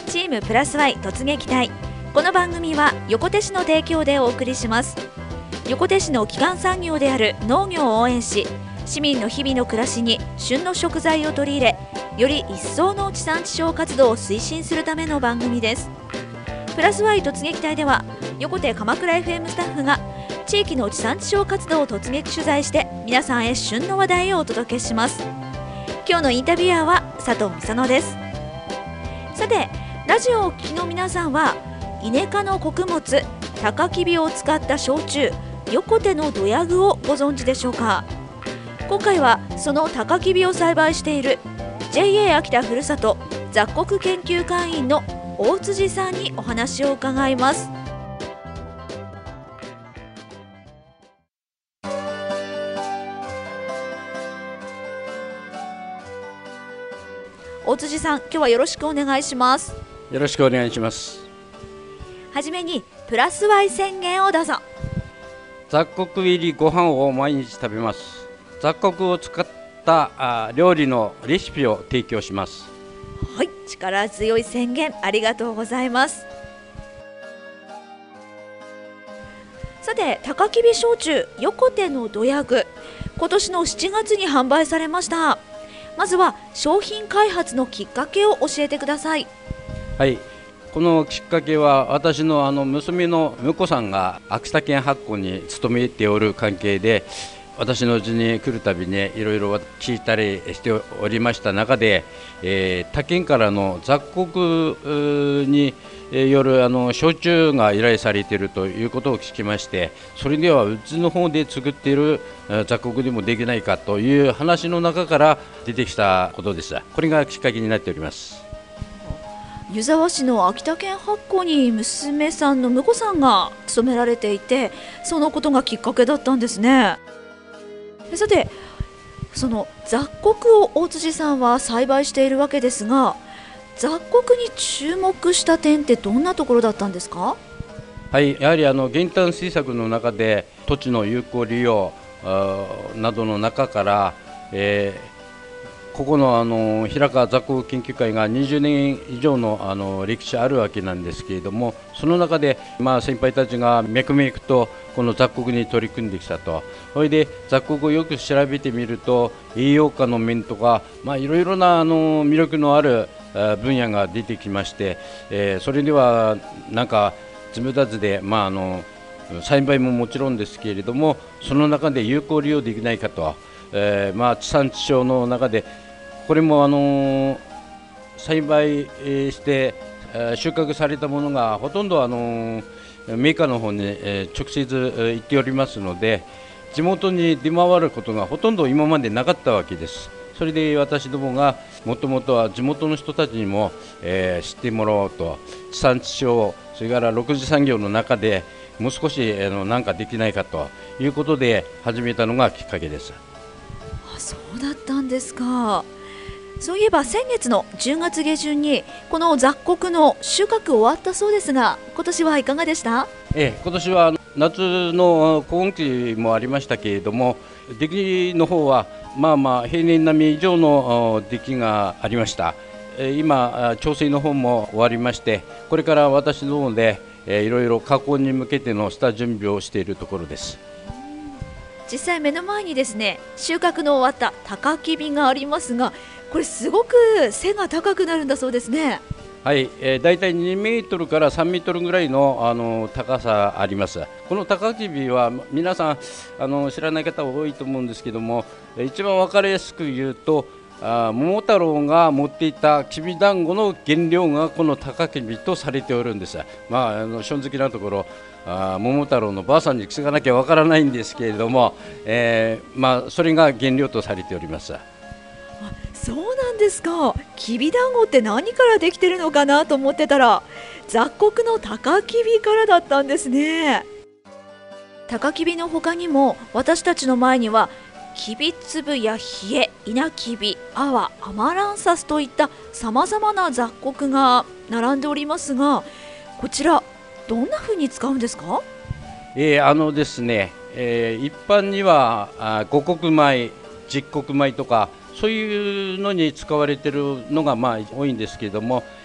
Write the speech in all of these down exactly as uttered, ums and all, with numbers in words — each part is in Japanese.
チームプラス Y 突撃隊。この番組は横手市の提供でお送りします。横手市の基幹産業である農業を応援し、市民の日々の暮らしに旬の食材を取り入れ、より一層の地産地消活動を推進するための番組です。プラス Y 突撃隊では、横手鎌倉 エフエム スタッフが地域の地産地消活動を突撃取材して、皆さんへ旬の話題をお届けします。今日のインタビュアーは佐藤美園です。さて、ラジオをお聞きの皆さんは、イネ科の穀物高きびを使った焼酎横手のどやぐをご存知でしょうか。今回はその高きびを栽培している ジェイエー 秋田ふるさと雑穀研究会員の大辻さんにお話を伺います。大辻さん、今日はよろしくお願いします。 よろしくお願いします。 はじめにプラス Y 宣言をどうぞ。 雑穀入りご飯を毎日食べます。雑穀を使ったあ料理のレシピを提供します。 はい、力強い宣言ありがとうございます。さて、高きび焼酎横手のどやぐ、今年のしちがつに販売されました。まずは商品開発のきっかけを教えてください。 はい、このきっかけは私のあの娘の婿さんが秋田県発酵に勤めておる関係で、私の家に来るたびにいろいろ聞いたりしておりました中で、えー、他県からの雑穀によるあの焼酎が依頼されているということを聞きまして、それではうちの方で作っている雑穀でもできないかという話の中から出てきたことでした。これがきっかけになっております。 湯沢市の秋田県発酵に娘さんの婿さんが勤められていて、そのことがきっかけだったんですね。さて、その雑穀を大辻さんは栽培しているわけですが、雑穀に注目した点ってどんなところだったんですか？ はい、やはりあの減反政策の中で土地の有効利用などの中から、えーここのあの平川雑穀研究会がにじゅうねん以上のあの歴史あるわけなんですけれども、その中でまあ先輩たちが脈々とこの雑穀に取り組んできたと。それで雑穀をよく調べてみると、栄養価の面とか、まあ、いろいろなあの魅力のある分野が出てきまして、えー、それではなんかずむだずで、まあ、あの栽培ももちろんですけれども、その中で有効利用できないかと、えーまあ、地産地消の中でこれもあの栽培して収穫されたものがほとんどあのメーカーの方に直接行っておりますので、地元に出回ることがほとんど今までなかったわけです。それで私どもがもともとは地元の人たちにも、えー、知ってもらおうと、地産地消、それから六次産業の中でもう少しあのなんかできないかということで始めたのがきっかけです。 あ、そうだったんですか。そういえば先月のじゅうがつげじゅんにこの雑穀の収穫終わったそうですが、今年はいかがでした？ ええ、今年は夏の高温期もありましたけれども、出来の方はまあまあ平年並み以上の出来がありました。今調整の方も終わりまして、これから私どもでいろいろ加工に向けての下準備をしているところです。 実際目の前にですね、収穫の終わった高きびがありますが、これすごく背が高くなるんだそうですね。 はい、えー、だいたいにメートルからさんメートルぐらいの、あの高さあります。この高きびは皆さんあの知らない方多いと思うんですけども、一番分かりやすく言うと、あ桃太郎が持っていたきびだんごの原料がこの高きびとされておるんです。まあ、あの正直なところ、あ桃太郎のばあさんに聞かなきゃわからないんですけれども、えーまあ、それが原料とされております。 あ、そうなんですか。きびだんごって何からできてるのかなと思ってたら、雑穀の高きびからだったんですね。高きびの他にも私たちの前にはきびつぶやひえ、稲きび、あわ、アマランサスといったさまざまな雑穀が並んでおりますが、こちらどんな風に使うんですか？ えー、あのですね、えー、一般にはあ五穀米、十穀米とかそういうのに使われているのがまあ多いんですけれども、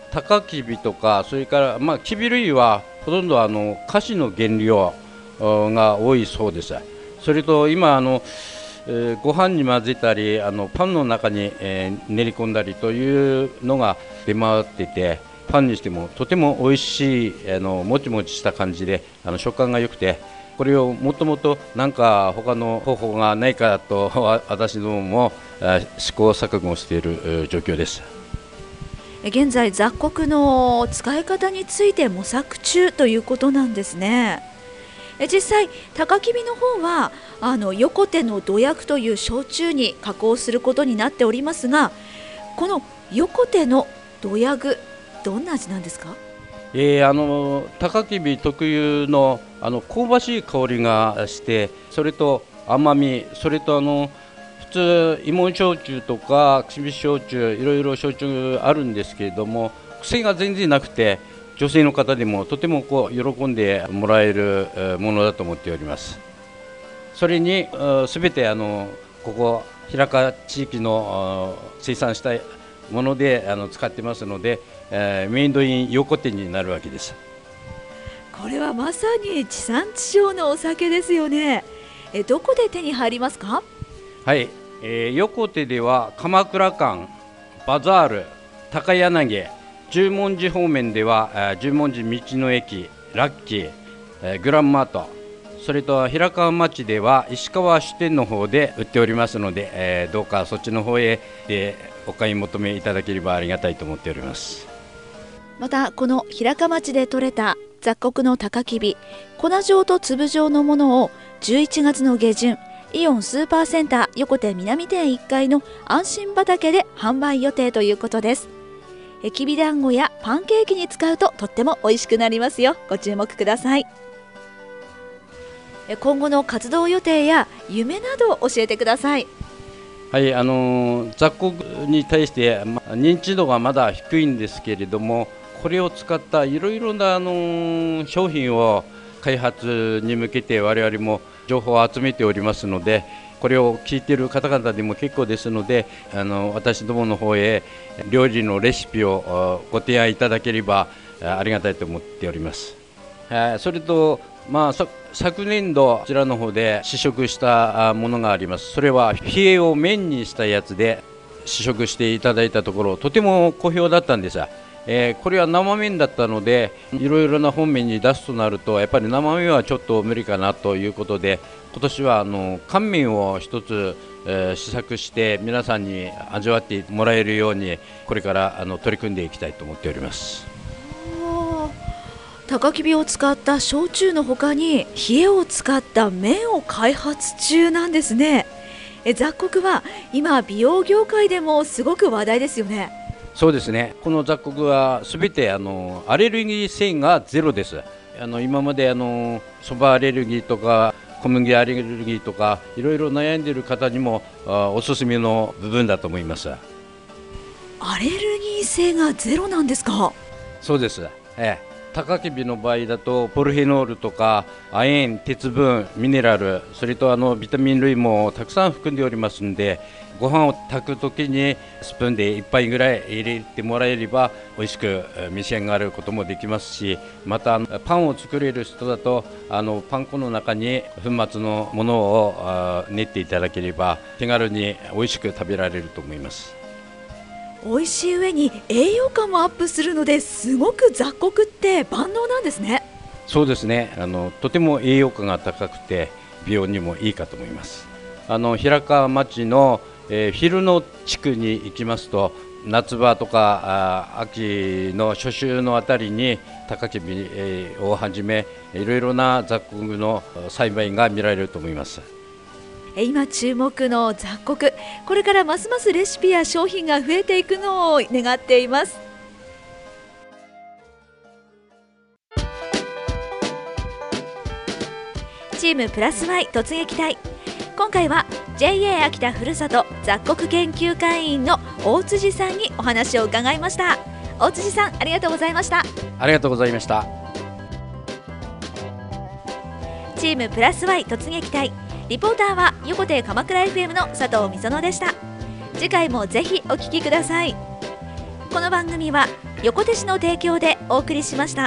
タカキビとか、それからまあキビ類はほとんどあの菓子の原料が多いそうです。それと今あの、えー、ご飯に混ぜたりあのパンの中に、えー、練り込んだりというのが出回ってて、パンにしてもとても美味しい、あのもちもちした感じで、あの食感が良くて、これをもともとなんか他の方法がないかと私どもも試行錯誤している状況です。 現在雑穀の使い方について模索中ということなんですね。実際高きびの方はあの横手の土薬という焼酎に加工することになっておりますが、この横手の土薬どんな味なんですか？ えー、あの高きび特有のあの香ばしい香りがして、それと甘み、それとあの普通芋焼酎とかきび焼酎、いろいろ焼酎あるんですけれども、癖が全然なくて、女性の方でもとてもこう喜んでもらえるものだと思っております。それにすべてあのここ平川地域の生産したものであの使ってますので、えー、メインドイン横手になるわけです。 これはまさに地産地消のお酒ですよね。えどこで手に入りますか？ はい、えー、横手では鎌倉間、バザール、高柳、十文字方面では、えー、十文字道の駅、ラッキー、えー、グランマート、それと平川町では石川支店の方で売っておりますので、えー、どうかそっちの方へ、えー、お買い求めいただければありがたいと思っております。 またこの平川町で採れた雑穀の高きび、粉状と粒状のものをじゅういちがつの下旬、イオンスーパーセンター横手南店いっかいの安心畑で販売予定ということです。えきびだんごやパンケーキに使うととっても美味しくなりますよ。ご注目ください。え今後の活動予定や夢など教えてください。 はい、あのー、雑穀に対して、ま、認知度がまだ低いんですけれども、これを使ったいろいろな、あのー、商品を開発に向けて我々も情報を集めておりますので、これを聞いている方々でも結構ですので、あの私どもの方へ料理のレシピをご提案いただければありがたいと思っております。それと、まあ、昨年度こちらの方で試食したものがあります。それは冷えを麺にしたやつで試食していただいたところ、とても好評だったんです。えー、これは生麺だったので、いろいろな本麺に出すとなるとやっぱり生麺はちょっと無理かなということで、今年はあの乾麺を一つ、えー、試作して皆さんに味わってもらえるようにこれからあの取り組んでいきたいと思っております。 高きびを使った焼酎の他に冷えを使った麺を開発中なんですね。え雑穀は今美容業界でもすごく話題ですよね。 そうですね、この雑穀はすべてあのアレルギー性がゼロです。あの今まであのそばアレルギーとか小麦アレルギーとかいろいろ悩んでいる方にもおすすめの部分だと思います。 アレルギー性がゼロなんですか？ そうです、ええ、高きびの場合だとポルフェノールとか亜鉛、鉄分、ミネラル、それとあのビタミン類もたくさん含んでおりますので、ご飯を炊くときにスプーンでいっぱいぐらい入れてもらえれば美味しく召し上がることもできますし、またパンを作れる人だとあのパン粉の中に粉末のものを練っていただければ手軽に美味しく食べられると思います。 美味しい上に栄養価もアップするので、すごく雑穀って万能なんですね。 そうですね、あのとても栄養価が高くて美容にもいいかと思います。あの平川町のえー、昼の地区に行きますと、夏場とかあ秋の初秋のあたりに高きび、えー、をはじめいろいろな雑穀の栽培が見られると思います。 今注目の雑穀、これからますますレシピや商品が増えていくのを願っています。チームプラス Y 突撃隊、今回は ジェイエー 秋田ふるさと雑穀研究会員の大辻さんにお話を伺いました。大辻さん、ありがとうございました。 ありがとうございました。 チームプラス Y 突撃隊、リポーターは横手鎌倉 エフエム の佐藤美園でした。次回もぜひお聞きください。この番組は横手市の提供でお送りしました。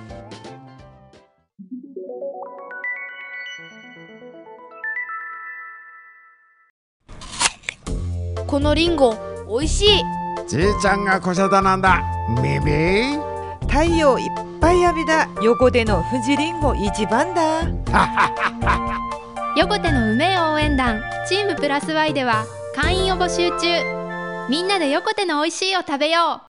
このリンゴおいしい。 じいちゃんが小社だなんだ。ミミ太陽いっぱい浴びだ横手の富士リンゴ一番だ。 横手の梅応援団チームプラス Y では会員を募集中。みんなで横手のおいしいを食べよう。